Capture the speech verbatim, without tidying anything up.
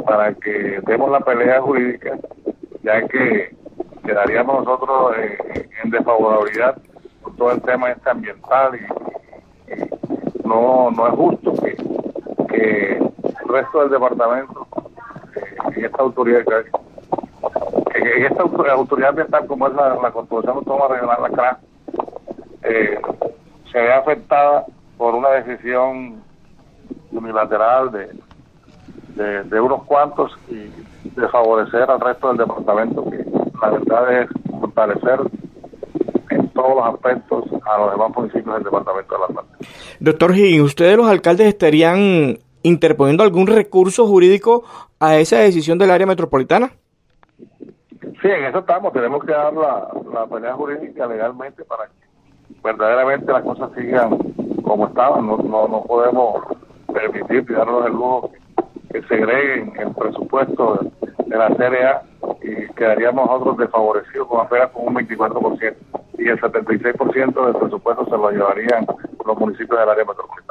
para que demos la pelea jurídica, ya que quedaríamos nosotros eh, en desfavorabilidad por todo el tema este ambiental y, y no no es justo que, que el resto del departamento eh, en esta autoridad que, que en esta autoridad ambiental como es la, la Corporación Autónoma Regional La CRA eh, se ve afectada por una decisión unilateral de, de, de unos cuantos y de favorecer al resto del departamento, que la verdad es fortalecer en todos los aspectos a los demás municipios del departamento de La Atlántida. Doctor Higgins, ¿ustedes los alcaldes estarían interponiendo algún recurso jurídico a esa decisión del área metropolitana? Sí, en eso estamos, tenemos que dar la, la pelea jurídica legalmente para que verdaderamente las cosas sigan como estaban. No, no, no podemos permitir tirarnos el lujo que, que segreguen el presupuesto de, de la C R A y quedaríamos nosotros desfavorecidos con apenas con un veinticuatro por ciento y el setenta y seis por ciento del presupuesto se lo llevarían los municipios del área metropolitana.